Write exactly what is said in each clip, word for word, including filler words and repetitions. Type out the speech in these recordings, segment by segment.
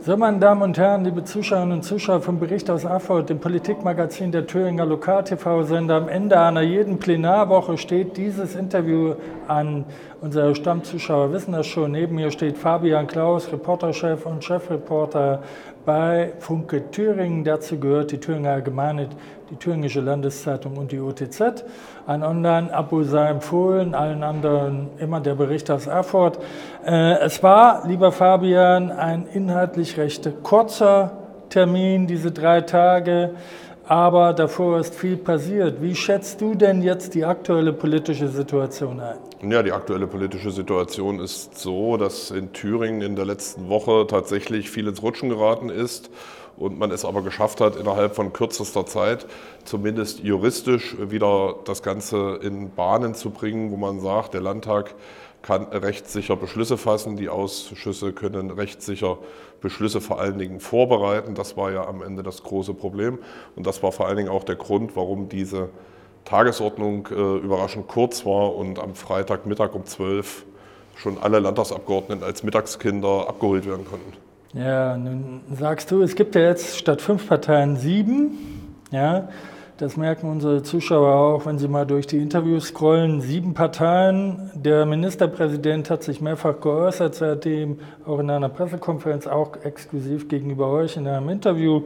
So, meine Damen und Herren, liebe Zuschauerinnen und Zuschauer vom Bericht aus Erfurt, dem Politikmagazin der Thüringer Lokal-T V-Sender, am Ende einer jeden Plenarwoche steht dieses Interview an. Unsere Stammzuschauer wissen das schon. Neben mir steht Fabian Klaus, Reporterchef und Chefreporter bei Funke Thüringen. Dazu gehört die Thüringer Allgemeine, die Thüringische Landeszeitung und die O T Z. Ein Online-Abo sei empfohlen, allen anderen immer der Bericht aus Erfurt. Äh, es war, lieber Fabian, ein inhaltlich recht kurzer Termin, diese drei Tage, aber davor ist viel passiert. Wie schätzt du denn jetzt die aktuelle politische Situation ein? Ja, die aktuelle politische Situation ist so, dass in Thüringen in der letzten Woche tatsächlich viel ins Rutschen geraten ist und man es aber geschafft hat, innerhalb von kürzester Zeit zumindest juristisch wieder das Ganze in Bahnen zu bringen, wo man sagt, der Landtag kann rechtssicher Beschlüsse fassen, die Ausschüsse können rechtssicher Beschlüsse vor allen Dingen vorbereiten. Das war ja am Ende das große Problem und das war vor allen Dingen auch der Grund, warum diese Tagesordnung äh, überraschend kurz war und am Freitagmittag um zwölf schon alle Landtagsabgeordneten als Mittagskinder abgeholt werden konnten. Ja, nun sagst du, es gibt ja jetzt statt fünf Parteien sieben. Ja, das merken unsere Zuschauer auch, wenn sie mal durch die Interviews scrollen. Sieben Parteien. Der Ministerpräsident hat sich mehrfach geäußert, seitdem auch in einer Pressekonferenz, auch exklusiv gegenüber euch in einem Interview.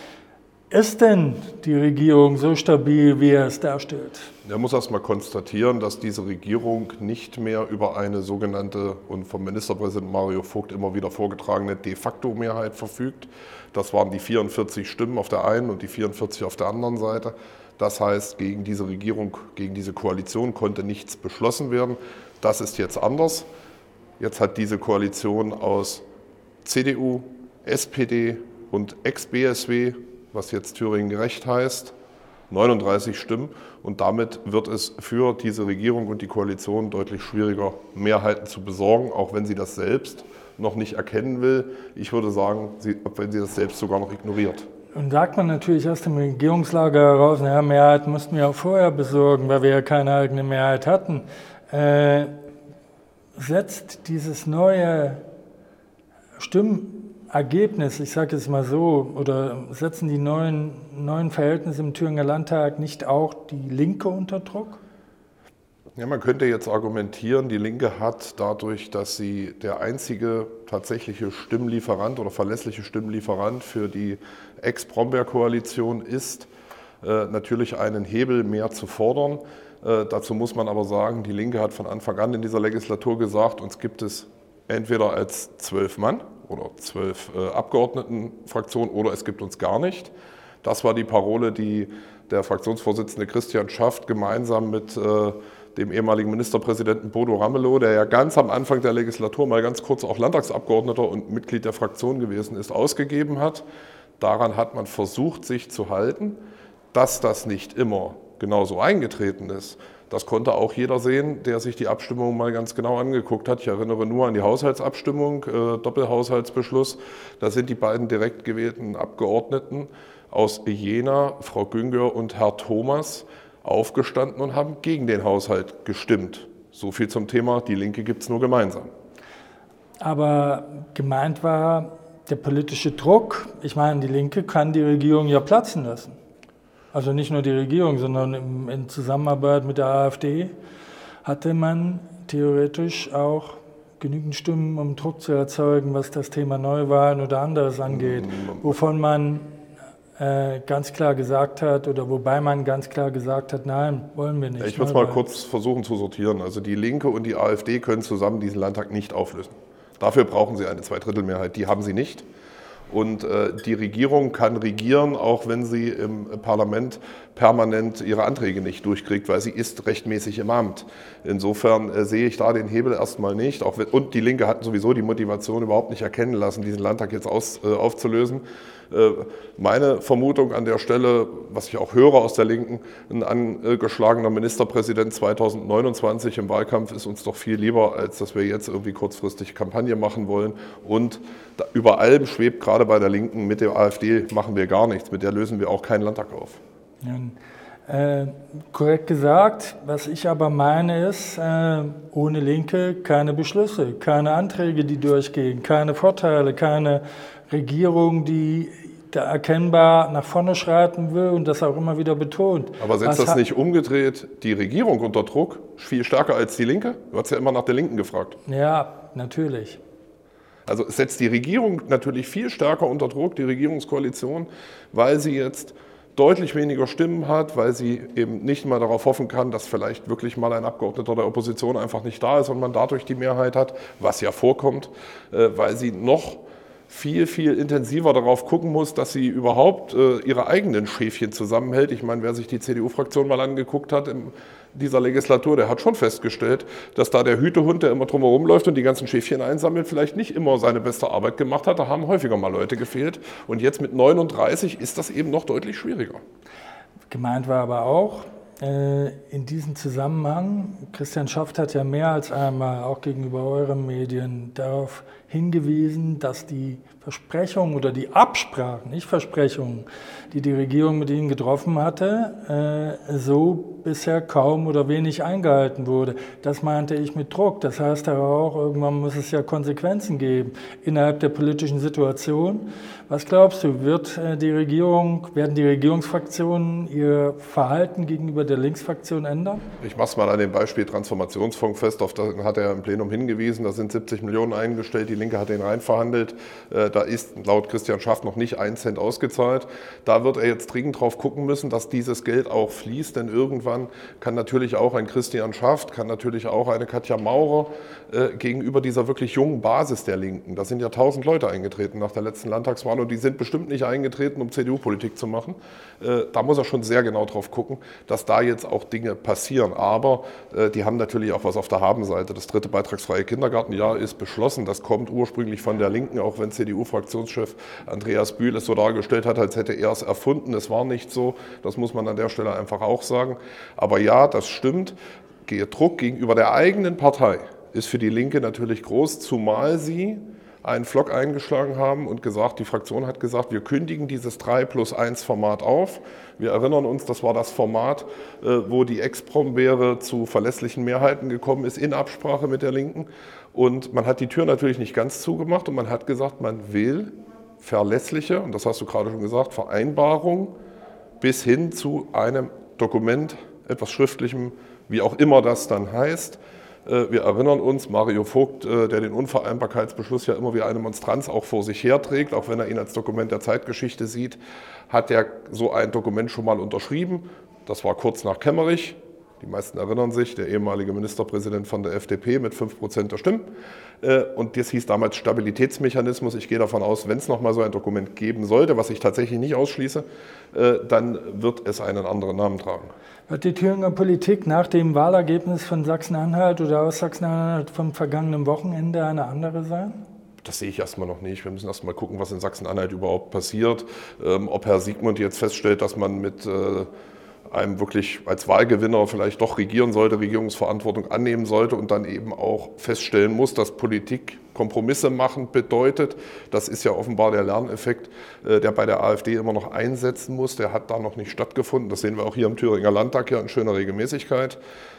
Ist denn die Regierung so stabil, wie er es darstellt? Er muss erst mal konstatieren, dass diese Regierung nicht mehr über eine sogenannte und vom Ministerpräsident Mario Vogt immer wieder vorgetragene De-facto-Mehrheit verfügt. Das waren die vierundvierzig Stimmen auf der einen und die vierundvierzig auf der anderen Seite. Das heißt, gegen diese Regierung, gegen diese Koalition konnte nichts beschlossen werden. Das ist jetzt anders. Jetzt hat diese Koalition aus C D U, S P D und Ex-B S W, was jetzt Thüringen gerecht heißt, neununddreißig Stimmen. Und damit wird es für diese Regierung und die Koalition deutlich schwieriger, Mehrheiten zu besorgen, auch wenn sie das selbst noch nicht erkennen will. Ich würde sagen, sie, wenn sie das selbst sogar noch ignoriert. Und sagt man natürlich aus dem Regierungslager heraus, naja, Mehrheit mussten wir auch vorher besorgen, weil wir ja keine eigene Mehrheit hatten. Äh, setzt dieses neue Stimmergebnis, ich sage es mal so, oder setzen die neuen, neuen Verhältnisse im Thüringer Landtag nicht auch die Linke unter Druck? Ja, man könnte jetzt argumentieren, die Linke hat dadurch, dass sie der einzige tatsächliche Stimmlieferant oder verlässliche Stimmlieferant für die Ex-Brombeer-Koalition ist, äh, natürlich einen Hebel mehr zu fordern. Äh, dazu muss man aber sagen, die Linke hat von Anfang an in dieser Legislatur gesagt, uns gibt es entweder als zwölf Mann oder zwölf äh, Abgeordnetenfraktionen oder es gibt uns gar nicht. Das war die Parole, die der Fraktionsvorsitzende Christian Schaft gemeinsam mit äh, dem ehemaligen Ministerpräsidenten Bodo Ramelow, der ja ganz am Anfang der Legislatur mal ganz kurz auch Landtagsabgeordneter und Mitglied der Fraktion gewesen ist, ausgegeben hat. Daran hat man versucht, sich zu halten. Dass das nicht immer genauso eingetreten ist, das konnte auch jeder sehen, der sich die Abstimmung mal ganz genau angeguckt hat. Ich erinnere nur an die Haushaltsabstimmung, äh, Doppelhaushaltsbeschluss. Da sind die beiden direkt gewählten Abgeordneten aus Jena, Frau Güngör und Herr Thomas, aufgestanden und haben gegen den Haushalt gestimmt. So viel zum Thema, die Linke gibt es nur gemeinsam. Aber gemeint war der politische Druck. Ich meine, die Linke kann die Regierung ja platzen lassen. Also nicht nur die Regierung, sondern in Zusammenarbeit mit der AfD hatte man theoretisch auch genügend Stimmen, um Druck zu erzeugen, was das Thema Neuwahlen oder anderes angeht, wovon man äh, ganz klar gesagt hat oder wobei man ganz klar gesagt hat, nein, wollen wir nicht. Ich würde es mal kurz versuchen zu sortieren. Also die Linke und die AfD können zusammen diesen Landtag nicht auflösen. Dafür brauchen sie eine Zweidrittelmehrheit, die haben sie nicht. Und äh, die Regierung kann regieren, auch wenn sie im Parlament permanent ihre Anträge nicht durchkriegt, weil sie ist rechtmäßig im Amt. Insofern äh, sehe ich da den Hebel erstmal nicht. Auch wenn, und die Linke hat sowieso die Motivation überhaupt nicht erkennen lassen, diesen Landtag jetzt aus, äh, aufzulösen. Äh, meine Vermutung an der Stelle, was ich auch höre aus der Linken, ein angeschlagener Ministerpräsident zweitausendneunundzwanzig im Wahlkampf ist uns doch viel lieber, als dass wir jetzt irgendwie kurzfristig Kampagne machen wollen. Und da, über allem schwebt gerade bei der Linken, mit der AfD machen wir gar nichts, mit der lösen wir auch keinen Landtag auf. Äh, korrekt gesagt, was ich aber meine ist, äh, ohne Linke keine Beschlüsse, keine Anträge, die durchgehen, keine Vorteile, keine Regierung, die da erkennbar nach vorne schreiten will und das auch immer wieder betont. Aber setzt Was das nicht umgedreht die Regierung unter Druck, viel stärker als die Linke? Du hast ja immer nach der Linken gefragt. Ja, natürlich. Also es setzt die Regierung natürlich viel stärker unter Druck, die Regierungskoalition, weil sie jetzt deutlich weniger Stimmen hat, weil sie eben nicht mal darauf hoffen kann, dass vielleicht wirklich mal ein Abgeordneter der Opposition einfach nicht da ist und man dadurch die Mehrheit hat, was ja vorkommt, weil sie noch viel, viel intensiver darauf gucken muss, dass sie überhaupt ihre eigenen Schäfchen zusammenhält. Ich meine, wer sich die C D U-Fraktion mal angeguckt hat in dieser Legislatur, der hat schon festgestellt, dass da der Hütehund, der immer drumherum läuft und die ganzen Schäfchen einsammelt, vielleicht nicht immer seine beste Arbeit gemacht hat. Da haben häufiger mal Leute gefehlt. Und jetzt mit neununddreißig ist das eben noch deutlich schwieriger. Gemeint war aber auch, in diesem Zusammenhang, Christian Schaft hat ja mehr als einmal auch gegenüber euren Medien darauf hingewiesen, dass die Versprechungen oder die Absprachen, nicht Versprechungen, die die Regierung mit ihnen getroffen hatte, so bisher kaum oder wenig eingehalten wurde. Das meinte ich mit Druck. Das heißt aber auch, irgendwann muss es ja Konsequenzen geben innerhalb der politischen Situation. Was glaubst du, wird die Regierung, werden die Regierungsfraktionen ihr Verhalten gegenüber der Linksfraktion ändern? Ich mache es mal an dem Beispiel Transformationsfonds fest. Auf das hat er im Plenum hingewiesen. Da sind siebzig Millionen eingestellt. Die Linke hat den rein verhandelt. Da ist laut Christian Schaft noch nicht ein Cent ausgezahlt. Da wird er jetzt dringend drauf gucken müssen, dass dieses Geld auch fließt. Denn irgendwann kann natürlich auch ein Christian Schaft, kann natürlich auch eine Katja Maurer äh, gegenüber dieser wirklich jungen Basis der Linken. Da sind ja tausend Leute eingetreten nach der letzten Landtagswahl und die sind bestimmt nicht eingetreten, um C D U-Politik zu machen. Äh, da muss er schon sehr genau drauf gucken, dass da jetzt auch Dinge passieren. Aber äh, die haben natürlich auch was auf der Habenseite. Das dritte beitragsfreie Kindergartenjahr ist beschlossen. Das kommt ursprünglich von der Linken, auch wenn C D U-Fraktionschef Andreas Bühl es so dargestellt hat, als hätte er es erfunden. Es war nicht so. Das muss man an der Stelle einfach auch sagen. Aber ja, das stimmt. Der Druck gegenüber der eigenen Partei ist für die Linke natürlich groß, zumal sie einen Flock eingeschlagen haben und gesagt, die Fraktion hat gesagt, wir kündigen dieses drei plus eins Format auf. Wir erinnern uns, das war das Format, wo die Ex-Brombeere zu verlässlichen Mehrheiten gekommen ist, in Absprache mit der Linken. Und man hat die Tür natürlich nicht ganz zugemacht und man hat gesagt, man will verlässliche, und das hast du gerade schon gesagt, Vereinbarungen bis hin zu einem Dokument, etwas Schriftlichem, wie auch immer das dann heißt. Wir erinnern uns, Mario Vogt, der den Unvereinbarkeitsbeschluss ja immer wie eine Monstranz auch vor sich herträgt, auch wenn er ihn als Dokument der Zeitgeschichte sieht, hat er so ein Dokument schon mal unterschrieben. Das war kurz nach Kemmerich. Die meisten erinnern sich, der ehemalige Ministerpräsident von der F D P mit fünf Prozent der Stimmen. Und das hieß damals Stabilitätsmechanismus. Ich gehe davon aus, wenn es nochmal so ein Dokument geben sollte, was ich tatsächlich nicht ausschließe, dann wird es einen anderen Namen tragen. Wird die Thüringer Politik nach dem Wahlergebnis von Sachsen-Anhalt oder aus Sachsen-Anhalt vom vergangenen Wochenende eine andere sein? Das sehe ich erstmal noch nicht. Wir müssen erstmal gucken, was in Sachsen-Anhalt überhaupt passiert. Ähm, ob Herr Siegmund jetzt feststellt, dass man mit äh, einem wirklich als Wahlgewinner vielleicht doch regieren sollte, Regierungsverantwortung annehmen sollte und dann eben auch feststellen muss, dass Politik Kompromisse machen bedeutet. Das ist ja offenbar der Lerneffekt, der bei der AfD immer noch einsetzen muss. Der hat da noch nicht stattgefunden. Das sehen wir auch hier im Thüringer Landtag ja in schöner Regelmäßigkeit.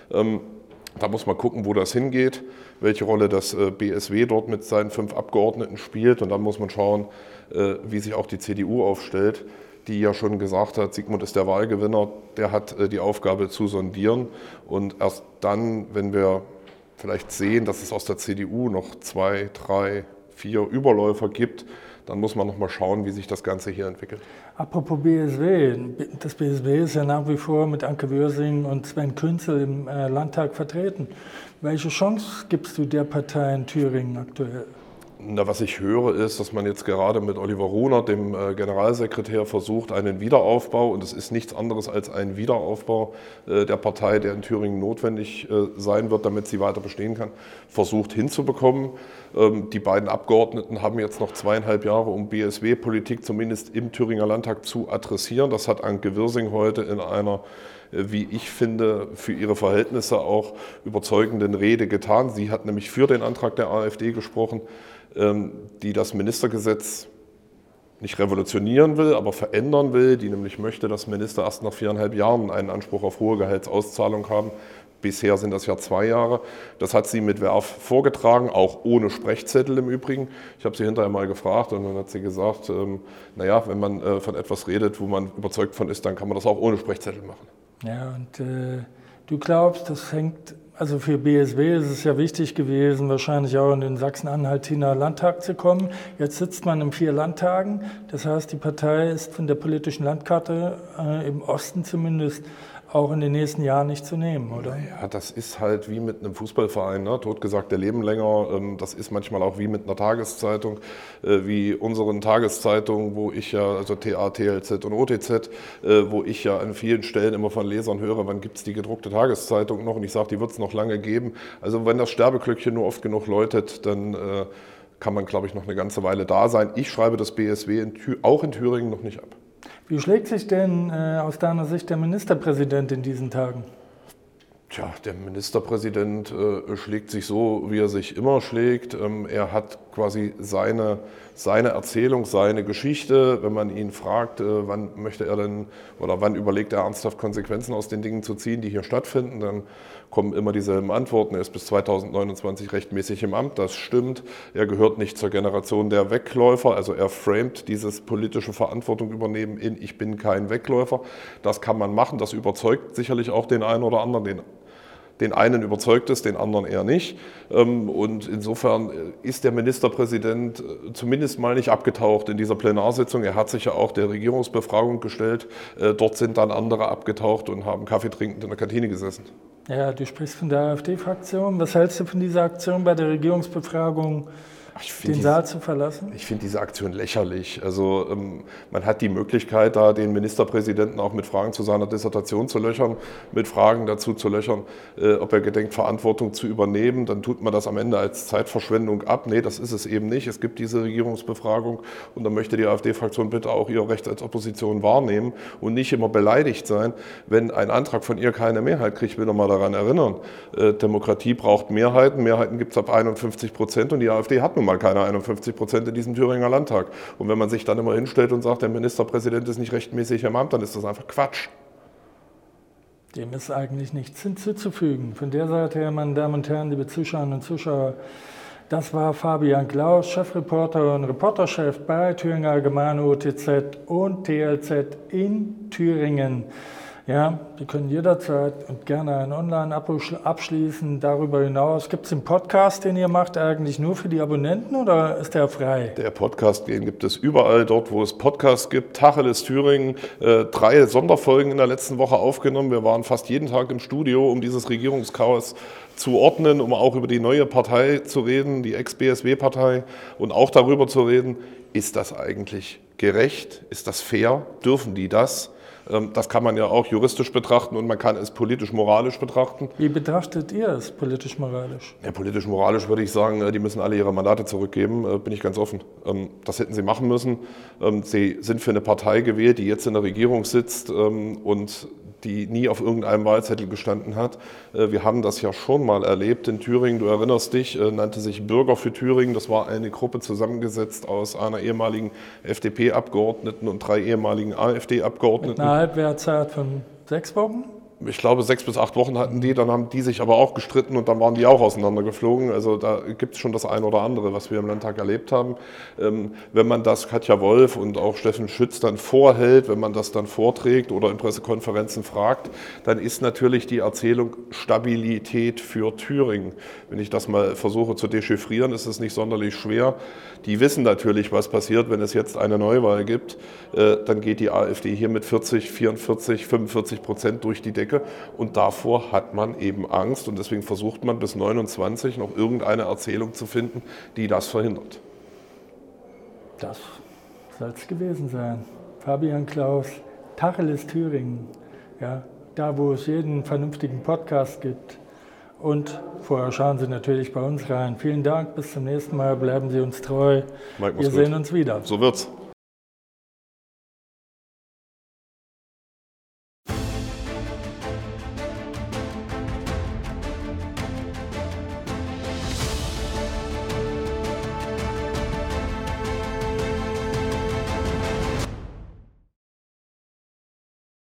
Da muss man gucken, wo das hingeht, welche Rolle das B S W dort mit seinen fünf Abgeordneten spielt. Und dann muss man schauen, wie sich auch die C D U aufstellt, die ja schon gesagt hat, Siegmund ist der Wahlgewinner, der hat die Aufgabe zu sondieren. Und erst dann, wenn wir vielleicht sehen, dass es aus der C D U noch zwei, drei, vier Überläufer gibt, dann muss man noch mal schauen, wie sich das Ganze hier entwickelt. Apropos B S W, das B S W ist ja nach wie vor mit Anke Würsing und Sven Künzel im Landtag vertreten. Welche Chance gibst du der Partei in Thüringen aktuell? Na, was ich höre, ist, dass man jetzt gerade mit Oliver Runert, dem äh, Generalsekretär, versucht, einen Wiederaufbau, und es ist nichts anderes als ein Wiederaufbau äh, der Partei, der in Thüringen notwendig äh, sein wird, damit sie weiter bestehen kann, versucht hinzubekommen. Ähm, die beiden Abgeordneten haben jetzt noch zweieinhalb Jahre, um B S W-Politik zumindest im Thüringer Landtag zu adressieren. Das hat Anke Würsing heute in einer, wie ich finde, für ihre Verhältnisse auch überzeugenden Rede getan. Sie hat nämlich für den Antrag der AfD gesprochen, die das Ministergesetz nicht revolutionieren will, aber verändern will, die nämlich möchte, dass Minister erst nach viereinhalb Jahren einen Anspruch auf hohe Gehaltsauszahlung haben. Bisher sind das ja zwei Jahre. Das hat sie mit Verve vorgetragen, auch ohne Sprechzettel im Übrigen. Ich habe sie hinterher mal gefragt und dann hat sie gesagt, ähm, naja, wenn man äh, von etwas redet, wo man überzeugt von ist, dann kann man das auch ohne Sprechzettel machen. Ja, und äh, du glaubst, das hängt, also für B S W ist es ja wichtig gewesen, wahrscheinlich auch in den Sachsen-Anhaltiner Landtag zu kommen. Jetzt sitzt man in vier Landtagen, das heißt, die Partei ist von der politischen Landkarte äh, im Osten zumindest auch in den nächsten Jahren nicht zu nehmen, oder? Ja, das ist halt wie mit einem Fußballverein, ne? Totgesagte leben länger. Das ist manchmal auch wie mit einer Tageszeitung, wie unseren Tageszeitungen, wo ich ja, also T A, T L Z und O T Z, wo ich ja an vielen Stellen immer von Lesern höre, wann gibt es die gedruckte Tageszeitung noch? Und ich sage, die wird es noch lange geben. Also wenn das Sterbeglöckchen nur oft genug läutet, dann kann man, glaube ich, noch eine ganze Weile da sein. Ich schreibe das B S W in Thü- auch in Thüringen noch nicht ab. Wie schlägt sich denn äh, aus deiner Sicht der Ministerpräsident in diesen Tagen? Tja, der Ministerpräsident äh, schlägt sich so, wie er sich immer schlägt. Ähm, er hat quasi seine, seine Erzählung, seine Geschichte. Wenn man ihn fragt, äh, wann möchte er denn oder wann überlegt er ernsthaft Konsequenzen aus den Dingen zu ziehen, die hier stattfinden, dann kommen immer dieselben Antworten. Er ist bis zweitausendneunundzwanzig rechtmäßig im Amt, das stimmt. Er gehört nicht zur Generation der Wegläufer, also er framet dieses politische Verantwortung übernehmen in ich bin kein Wegläufer. Das kann man machen, das überzeugt sicherlich auch den einen oder anderen, den Den einen überzeugt es, den anderen eher nicht. Und insofern ist der Ministerpräsident zumindest mal nicht abgetaucht in dieser Plenarsitzung. Er hat sich ja auch der Regierungsbefragung gestellt. Dort sind dann andere abgetaucht und haben Kaffee trinkend in der Kantine gesessen. Ja, du sprichst von der AfD-Fraktion. Was hältst du von dieser Aktion bei der Regierungsbefragung, den Saal zu verlassen? Ich finde diese Aktion lächerlich. Also ähm, man hat die Möglichkeit, da den Ministerpräsidenten auch mit Fragen zu seiner Dissertation zu löchern, mit Fragen dazu zu löchern, äh, ob er gedenkt, Verantwortung zu übernehmen. Dann tut man das am Ende als Zeitverschwendung ab. Nee, das ist es eben nicht. Es gibt diese Regierungsbefragung und dann möchte die AfD-Fraktion bitte auch ihr Recht als Opposition wahrnehmen und nicht immer beleidigt sein, wenn ein Antrag von ihr keine Mehrheit kriegt. Ich will noch mal daran erinnern, äh, Demokratie braucht Mehrheiten. Mehrheiten gibt es ab einundfünfzig Prozent und die AfD hat nun mal keine einundfünfzig Prozent in diesem Thüringer Landtag. Und wenn man sich dann immer hinstellt und sagt, der Ministerpräsident ist nicht rechtmäßig im Amt, dann ist das einfach Quatsch. Dem ist eigentlich nichts hinzuzufügen. Von der Seite her, meine Damen und Herren, liebe Zuschauerinnen und Zuschauer, das war Fabian Klaus, Chefreporter und Reporterchef bei Thüringer Allgemeine, O T Z und T L Z in Thüringen. Ja, Sie können jederzeit und gerne ein Online-Abo abschließen. Darüber hinaus gibt es den Podcast, den ihr macht, eigentlich nur für die Abonnenten oder ist der frei? Der Podcast, den gibt es überall dort, wo es Podcasts gibt. Tacheles Thüringen, äh, drei Sonderfolgen in der letzten Woche aufgenommen. Wir waren fast jeden Tag im Studio, um dieses Regierungschaos zu ordnen, um auch über die neue Partei zu reden, die Ex-B S W-Partei, und auch darüber zu reden, ist das eigentlich gerecht? Ist das fair? Dürfen die das? Das kann man ja auch juristisch betrachten und man kann es politisch-moralisch betrachten. Wie betrachtet ihr es politisch-moralisch? Ja, politisch-moralisch würde ich sagen, die müssen alle ihre Mandate zurückgeben, bin ich ganz offen. Das hätten sie machen müssen. Sie sind für eine Partei gewählt, die jetzt in der Regierung sitzt und die nie auf irgendeinem Wahlzettel gestanden hat. Wir haben das ja schon mal erlebt in Thüringen, du erinnerst dich, nannte sich Bürger für Thüringen. Das war eine Gruppe zusammengesetzt aus einer ehemaligen F D P-Abgeordneten und drei ehemaligen AfD-Abgeordneten. Mit einer Halbwertszeit von sechs Wochen? Ich glaube, sechs bis acht Wochen hatten die, dann haben die sich aber auch gestritten und dann waren die auch auseinandergeflogen. Also da gibt es schon das eine oder andere, was wir im Landtag erlebt haben. Ähm, wenn man das Katja Wolf und auch Steffen Schütz dann vorhält, wenn man das dann vorträgt oder in Pressekonferenzen fragt, dann ist natürlich die Erzählung Stabilität für Thüringen. Wenn ich das mal versuche zu dechiffrieren, ist es nicht sonderlich schwer. Die wissen natürlich, was passiert, wenn es jetzt eine Neuwahl gibt. Äh, dann geht die AfD hier mit vierzig, vierundvierzig, fünfundvierzig Prozent durch die Decke. Und davor hat man eben Angst und deswegen versucht man bis neunundzwanzig noch irgendeine Erzählung zu finden, die das verhindert. Das soll es gewesen sein. Fabian Klaus, Tacheles Thüringen, ja, da wo es jeden vernünftigen Podcast gibt. Und vorher schauen Sie natürlich bei uns rein. Vielen Dank, bis zum nächsten Mal, bleiben Sie uns treu. Mike, Wir gut. sehen uns wieder. So wird's.